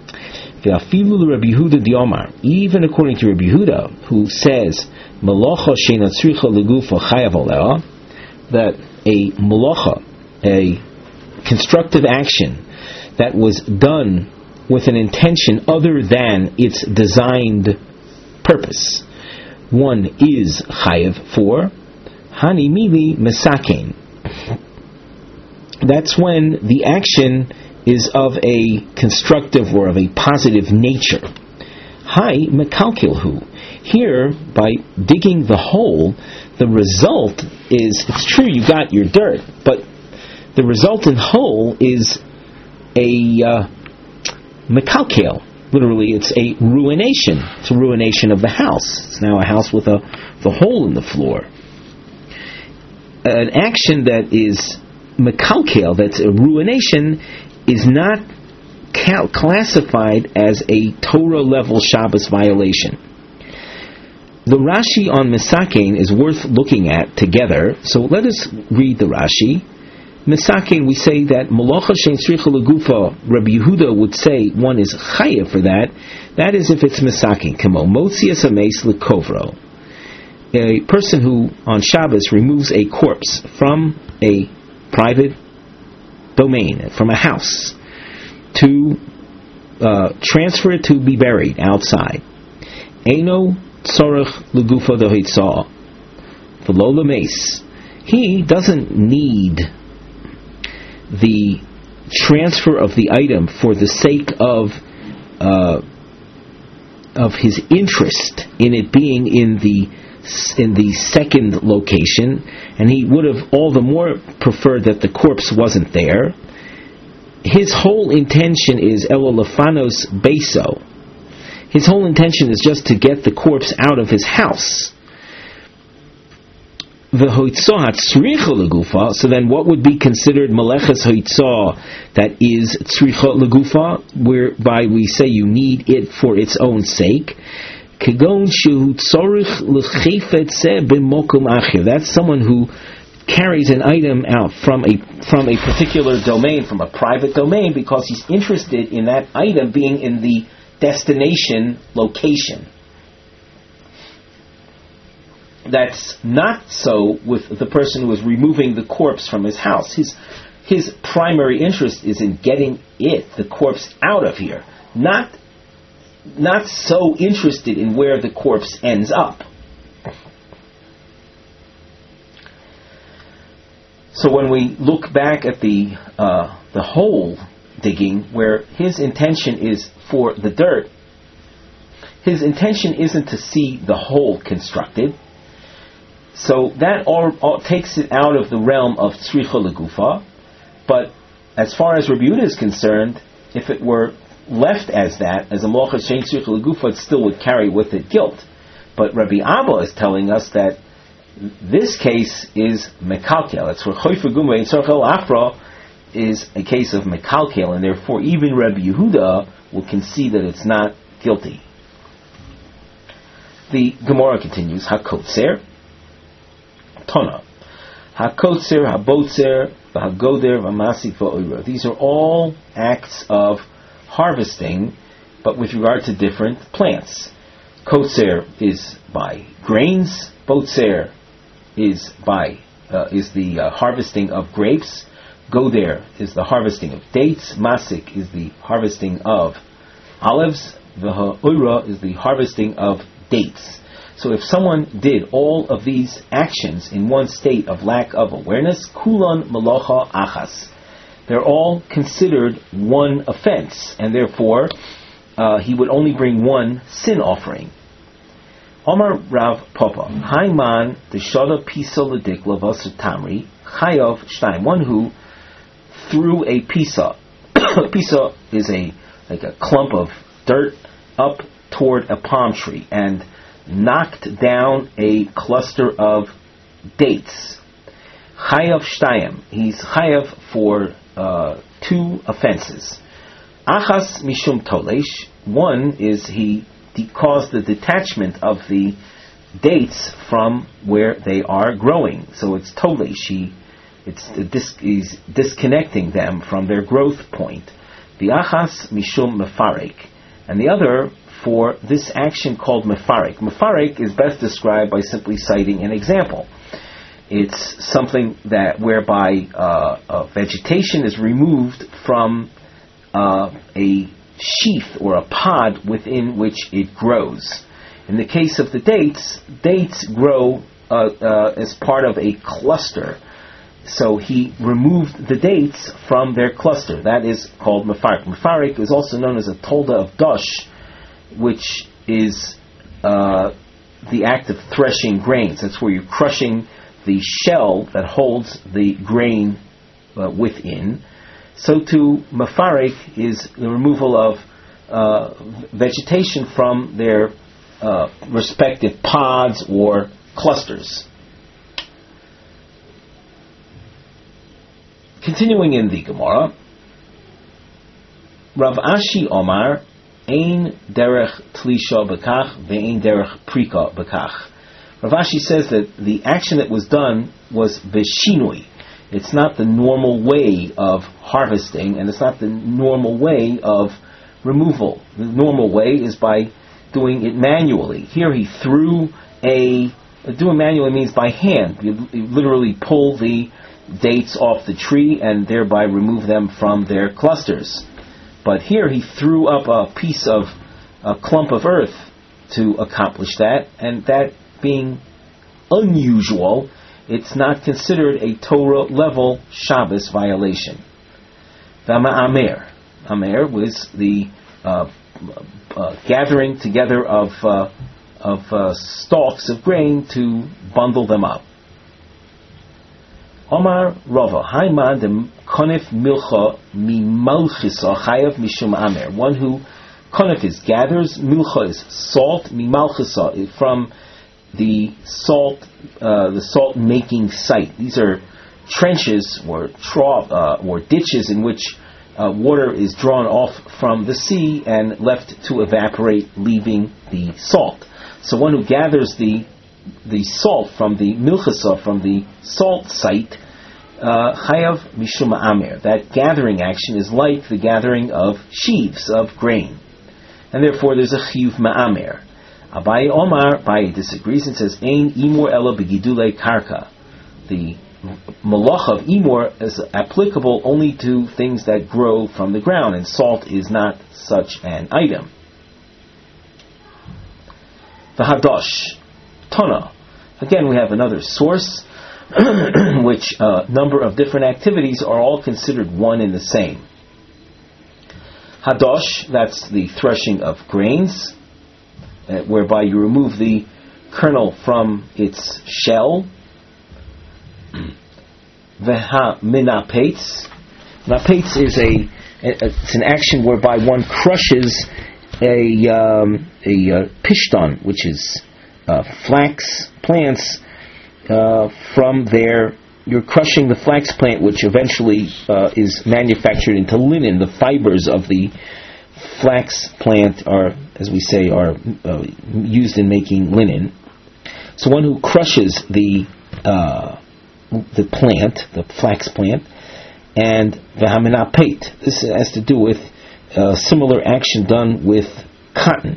Even according to Rabbi Yehuda, who says, Malacha she'ena tzricha legufa chayav aleha, that a malacha, a constructive action that was done with an intention other than its designed purpose, one is chayev for. Hani mili mesakein. That's when the action is of a constructive or of a positive nature. Hai mekalkilhu. Here, by digging the hole, the result is, it's true you got your dirt, but the resultant hole is a uh, mekalkel. Literally, it's a ruination. It's a ruination of the house. It's now a house with a the hole in the floor. An action that is mekalkel, that's a ruination, is not cal- classified as a Torah level Shabbos violation. The Rashi on Mesakein is worth looking at together. So let us read the Rashi. Mesakein, we say that Malacha Shein Tzricha Legufa, Rabbi Yehuda would say one is chayev for that. That is if it's Mesakein. Kamo Motzias Ameis Lekovro. A person who on Shabbos removes a corpse from a private domain, from a house, to uh, transfer it to be buried outside. Eino tzorech legufa dohitzah v'lo lemeis. He doesn't need the transfer of the item for the sake of uh, of his interest in it being in the in the second location, and he would have all the more preferred that the corpse wasn't there. His whole intention is elolafanos beso. His whole intention is just to get the corpse out of his house. The hoitzah tzricha legufa. So then, what would be considered meleches hoitzah that is tzricha legufa, whereby we say you need it for its own sake? That's someone who carries an item out from a from a particular domain, from a private domain, because he's interested in that item being in the destination location. That's not so with the person who is removing the corpse from his house. His his primary interest is in getting it, the corpse, out of here, not not so interested in where the corpse ends up. So when we look back at the uh, the hole digging, where his intention is for the dirt, his intention isn't to see the hole constructed. So that all, all takes it out of the realm of tzricha legufa. But as far as Rabbi Yehuda is concerned, if it were left as that, as a malacha shein tzricha legufa, it still would carry with it guilt. But Rabbi Abba is telling us that this case is mekalkel. That's where choyfer gumei and tzorchel afra is a case of mekalkel, and therefore even Rabbi Yehuda will concede that it's not guilty. The Gemara continues, hakotzer, tona, hakotzer, habotzer, v'hagoder, v'masik v'oira. These are all acts of harvesting, but with regard to different plants. Kotzer is by grains, botzer is by uh, is the uh, harvesting of grapes, goder is the harvesting of dates, masik is the harvesting of olives, v'ha'oira is the harvesting of dates. So if someone did all of these actions in one state of lack of awareness, kulan malacha achas, they're all considered one offense, and therefore uh, he would only bring one sin offering. Omar Rav Papa, Haiman Deshada Pisa Ledikla Vasatamri, Chayav Shtaim, one who threw a pisa. Pisa is a like a clump of dirt up toward a palm tree and knocked down a cluster of dates. Chayav Shtayim, he's chayav for uh, two offenses. Achas mishum tolesh, one is he de- caused the detachment of the dates from where they are growing. So it's tolesh, he, it's the dis- he's disconnecting them from their growth point. The achas mishum mefarek, and the other for this action called mefarek. Mefarek is best described by simply citing an example. It's something that whereby uh, uh, vegetation is removed from uh, a sheath or a pod within which it grows. In the case of the dates, dates grow uh, uh, as part of a cluster. So he removed the dates from their cluster. That is called mefarik. Mefarik is also known as a tolda of dosh, which is uh, the act of threshing grains. That's where you're crushing the shell that holds the grain uh, within. So too, mefarik is the removal of uh, vegetation from their uh, respective pods or clusters. Continuing in the Gemara, Rav Ashi Omar, Ein derech tlisha bekach ve'ein derech prika bekach. Rav Ashi says that the action that was done was beshinui. It's not the normal way of harvesting, and it's not the normal way of removal. The normal way is by doing it manually. Here he threw a, doing manually means by hand. You, you literally pull the dates off the tree and thereby remove them from their clusters. But here he threw up a piece of, a clump of earth to accomplish that, and that being unusual, it's not considered a Torah-level Shabbos violation. Vama Amer. Amer was the uh, uh, gathering together of uh, of uh, stalks of grain to bundle them up. Omar Rava, Haiman de konef milcha mi malchisa chayav mishum Amer. One who konef is gathers, milcha is salt, mi malchisa from the salt, uh, the salt making site. These are trenches or trough uh, or ditches in which uh, water is drawn off from the sea and left to evaporate, leaving the salt. So one who gathers the the salt from the milchasa, from the salt site, chayav uh, mishum amer. That gathering action is like the gathering of sheaves of grain, and therefore there's a chiyuv ma'amer. Abaye Omar, Abaye disagrees and says, Ein imur ela begidule karka. The malach of imur is applicable only to things that grow from the ground, and salt is not such an item. The Hadosh, Tana. Again, we have another source, which a uh, number of different activities are all considered one and the same. Hadosh, that's the threshing of grains, uh, whereby you remove the kernel from its shell. Veha minapetz. Napetz is a, it's an action whereby one crushes a um, a uh, pishton, which is uh, flax plants, uh, from their. You're crushing the flax plant, which eventually uh, is manufactured into linen. The fibers of the flax plant are, as we say, are uh, used in making linen. So one who crushes the uh, the plant, the flax plant, and vehaminapet. This has to do with Uh, similar action done with cotton.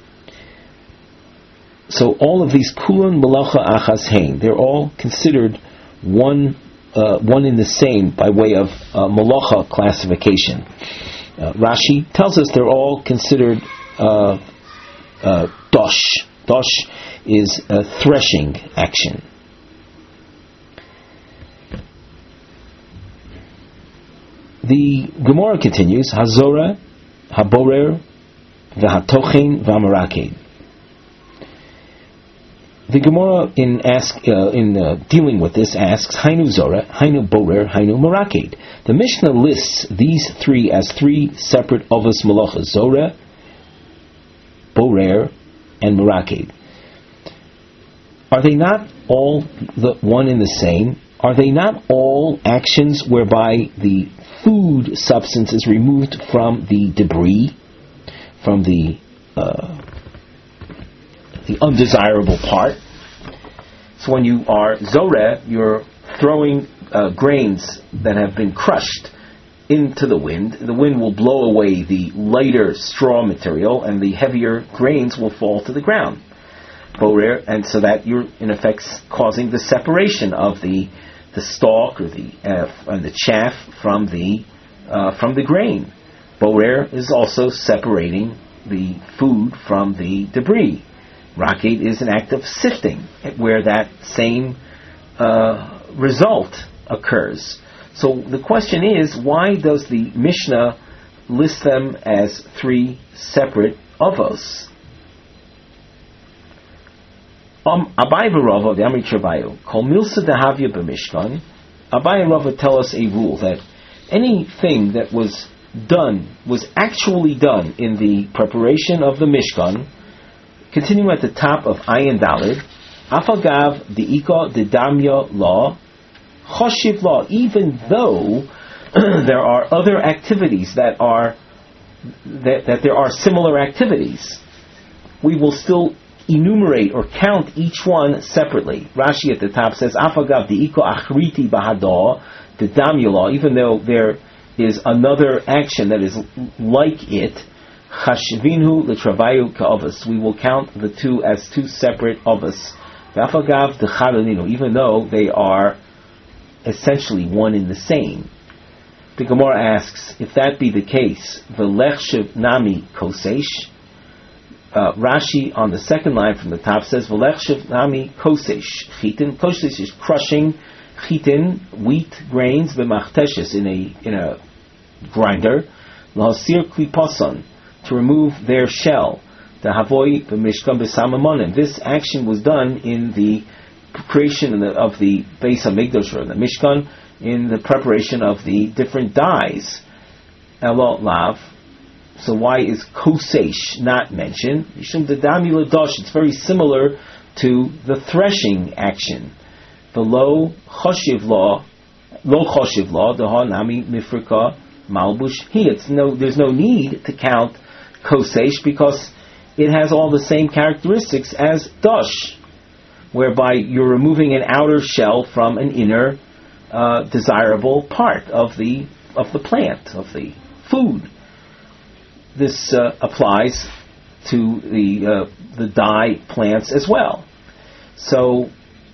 So all of these kulan malacha achas hein, they're all considered one uh, one in the same by way of uh, malacha classification. Uh, Rashi tells us they're all considered uh, uh, dosh. Dosh is a threshing action. The Gemara continues, Hazora, Haborer, V'hatochin, V'amaraked. The Gemara in ask uh, in uh, dealing with this asks, Hainu Zora, Hainu Borer, Hainu Maraked. The Mishnah lists these three as three separate Ovos Malachas, Zora, Borer, and Maraked. Are they not all the one and the same? Are they not all actions whereby the food substance is removed from the debris, from the uh, the undesirable part? So when you are zoreh, you're throwing uh, grains that have been crushed into the wind. The wind will blow away the lighter straw material, and the heavier grains will fall to the ground. borer, and so that you're in effect causing the separation of the the stalk or the uh, and the chaff from the uh, from the grain. Borer is also separating the food from the debris. Rakid is an act of sifting, where that same uh, result occurs. So the question is, why does the Mishnah list them as three separate avos? Um, Abai v'Rava v'Amri Travayu Kol Milsa dehavya b'Mishkan. Abai and Rava tell us a rule that anything that was done was actually done in the preparation of the Mishkan. Continuing at the top of Ayin Dalid, Afagav deika dedamya law choshiv law. Even though there are other activities that are that, that there are similar activities, we will still enumerate or count each one separately. Rashi at the top says, Afagav deiko achriti bahado dedamula, even though there is another action that is like it, chashvinhu l'travayu ka'avos, we will count the two as two separate avos. V'afagav dechadoninu, even though they are essentially one in the same. The Gemara asks, if that be the case, v'lechshev nami kosesh. Uh, Rashi on the second line from the top says, "V'lechshev nami kosesh chitin." Kosesh is crushing chitin, wheat grains, b'machteshes, in a in a grinder. L'hasir klipason, to remove their shell. The havoi b'mishkan b'samamonim. This action was done in the creation of the, of the Beis Hamikdash, or the Mishkan, in the preparation of the different dyes. Elot lav. So why is kosesh not mentioned? It's very similar to the threshing action. The lo choshiv law, lo choshiv law, the hanami mifrika malbush hi. It's no, there's no need to count kosesh because it has all the same characteristics as dosh, whereby you're removing an outer shell from an inner uh, desirable part of the of the plant, of the food. This uh, applies to the uh, the dye plants as well. So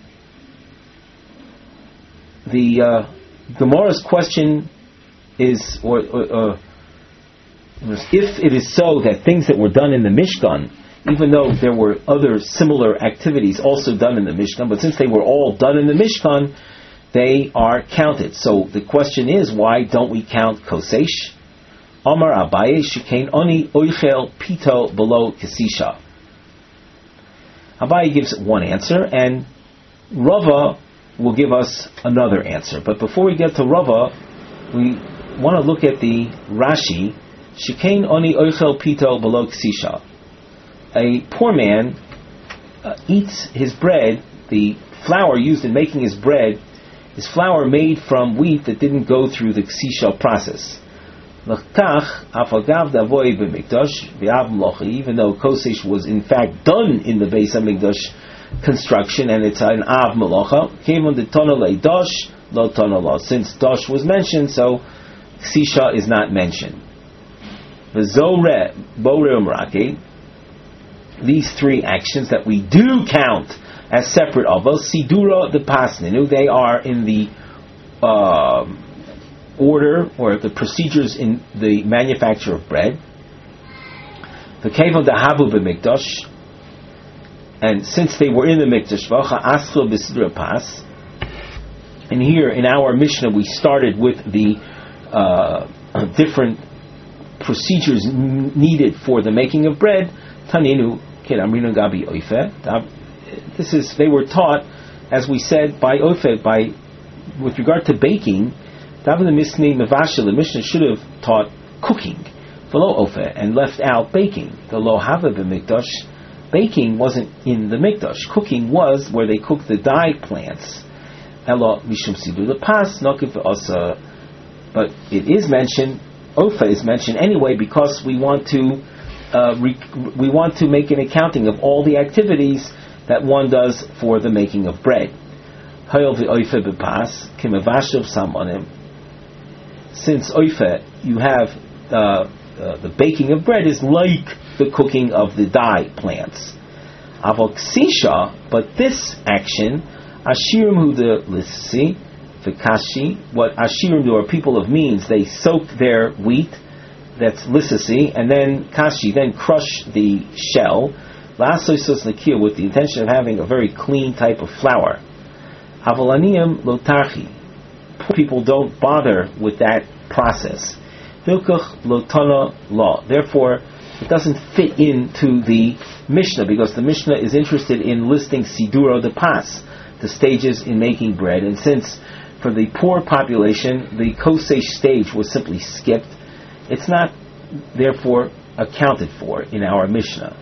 the uh, Gemara's question is, or, or, or if it is so that things that were done in the Mishkan, even though there were other similar activities also done in the Mishkan, but since they were all done in the Mishkan, they are counted. So the question is, why don't we count kosesh? Amar Abaye shekain oni oichel pito below kesisha. Abaye gives one answer, and Rava will give us another answer. But before we get to Rava, we want to look at the Rashi. Shekain oni oichel pito below kesisha. A poor man uh, eats his bread, the flour used in making his bread is flour made from wheat that didn't go through the kesisha process. Even though kosesh was in fact done in the Beis Hamikdash construction and it's an av melacha, came on the tonalei dosh, lo tonala. Since dosh was mentioned, so kesisha is not mentioned. V'zore boreh umrake. These three actions that we do count as separate avos, sidura the pasninu, they are in the uh, order or the procedures in the manufacture of bread. The kevon dahavu b'mikdash, and since they were in the mikdash, v'acha aslo b'sidra pas. And here in our Mishnah we started with the uh, different procedures n- needed for the making of bread. Taninu keramrinu gabi oife. This is, they were taught, as we said, by oife, by with regard to baking. The Mishnah should have taught cooking, below ofe, and left out baking. The lo hava b'mikdash, baking wasn't in the mikdash. Cooking was where they cooked the dye plants. Elo mishum sidu lepas nokiv asa, but it is mentioned. Ofe is mentioned anyway because we want to uh, re- we want to make an accounting of all the activities that one does for the making of bread. Hayol v'ofe b'pas kimavashav samonim. Since oife, you have uh, uh, the baking of bread is like the cooking of the dye plants. Avoksisha, but this action, Ashirim hu de lisi, v'kashi, what Ashirim do are people of means, they soak their wheat, that's lisisi, and then kashi, then crush the shell, la'asoisos nakia, with the intention of having a very clean type of flour. Avalaniim lotarchi, poor people don't bother with that process. Vilkach lotana law, therefore it doesn't fit into the Mishnah, because the Mishnah is interested in listing siduro de pas, the stages in making bread, and since for the poor population the kosesh stage was simply skipped, it's not therefore accounted for in our Mishnah.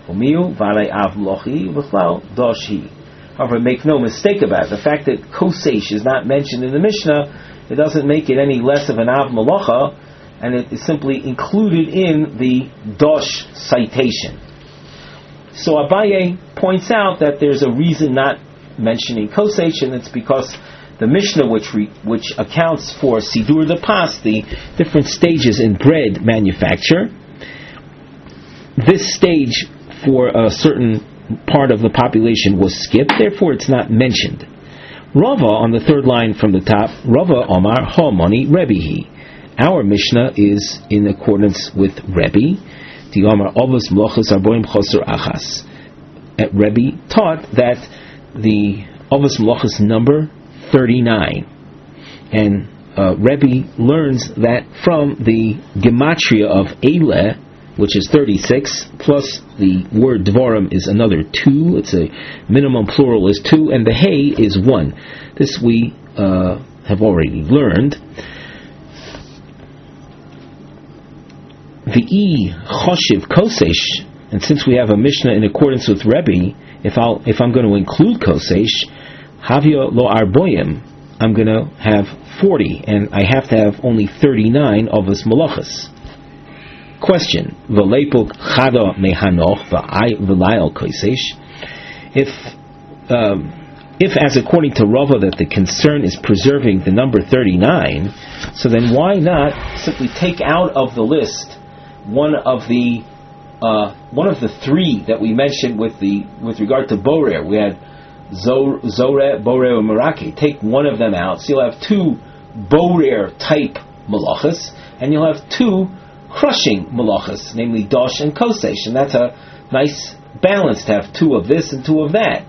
However, make no mistake about it, the fact that kosesh is not mentioned in the Mishnah, it doesn't make it any less of an av malacha, and it is simply included in the dosh citation. So Abaye points out that there's a reason not mentioning kosesh, and it's because the Mishnah, which re, which accounts for sidur de pas, the different stages in bread manufacture, this stage for a certain part of the population was skipped, therefore it's not mentioned. Rava, on the third line from the top, Rava Omar Homoni Rebihi. Our Mishnah is in accordance with Rebbe. The Omar Ovos Mlochas Arboim Choser Achas. Rebbe taught that the Ovos Mlochas number thirty-nine, and uh, Rebbe learns that from the gematria of Eileh, which is thirty-six, plus the word Dvarim is another two. It's a minimum plural is two, and the Hay is one. This we uh, have already learned. The E Choshiv Kosesh, and since we have a Mishnah in accordance with Rebbe, if I'll if I'm going to include Kosesh, Havia Lo Arboyim, I'm going to have forty, and I have to have only thirty-nine of his malachas. Question: V'leipuk chada mehanoch v'layal kosesh. If, um, if, as according to Rava, that the concern is preserving the number thirty-nine, so then why not simply take out of the list one of the uh, one of the three that we mentioned with the with regard to borer? We had Zore, Borer, and Meraki. Take one of them out, so you'll have two Borer type malachas, and you'll have two crushing malachas, namely Dosh and Kosesh, and that's a nice balance to have two of this and two of that.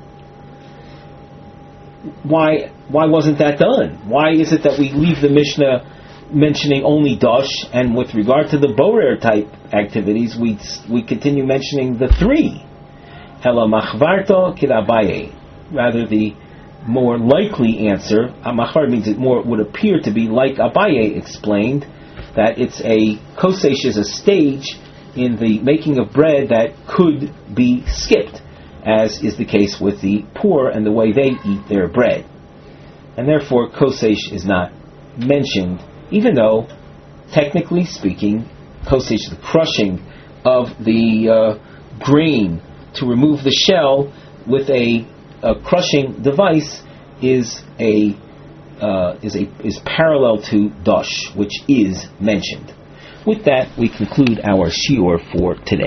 Why why wasn't that done? Why is it that we leave the Mishnah mentioning only Dosh, and with regard to the Borer type activities, we we continue mentioning the three? Ela machvarto kid Abaye. Rather, the more likely answer, Amachar means it more would appear to be like Abaye explained, that it's a kosesh is a stage in the making of bread that could be skipped, as is the case with the poor and the way they eat their bread. And therefore, kosesh is not mentioned, even though, technically speaking, kosesh, the crushing of the uh, grain to remove the shell with a A crushing device is a uh, is a is parallel to dosh, which is mentioned. With that, we conclude our shiur for today.